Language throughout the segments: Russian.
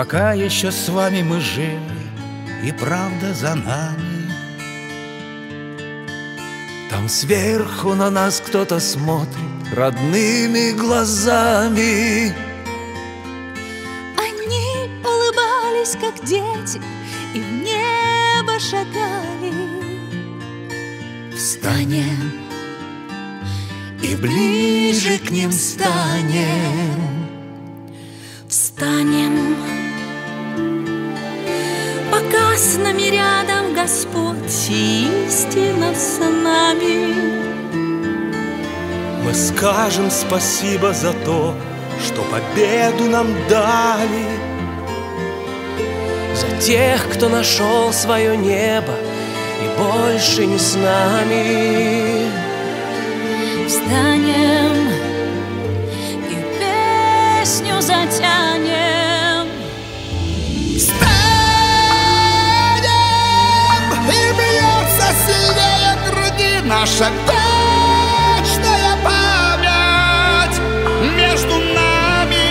Пока еще с вами мы живы, и правда за нами. Там сверху на нас кто-то смотрит родными глазами. Они улыбались, как дети, и в небо шагали. Встанем и ближе к ним станем. Встанем, пока с нами рядом Господь и истина с нами. Мы скажем спасибо за то, что победу нам дали, за тех, кто нашел свое небо и больше не с нами. Встанем и песню затянем. Встанем, и бьется сильнее груди наша вечная память между нами.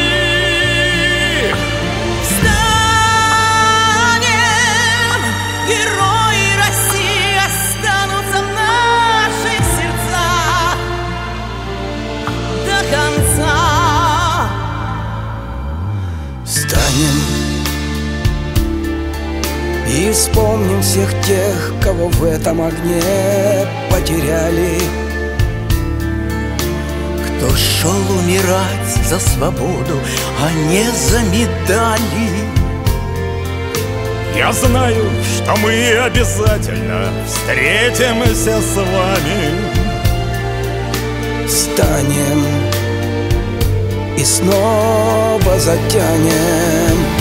Встанем, герои России останутся в наших сердцах до конца. Встанем и вспомним всех тех, кого в этом огне потеряли, кто шел умирать за свободу, а не за медали. Я знаю, что мы обязательно встретимся с вами. Встанем и снова затянем.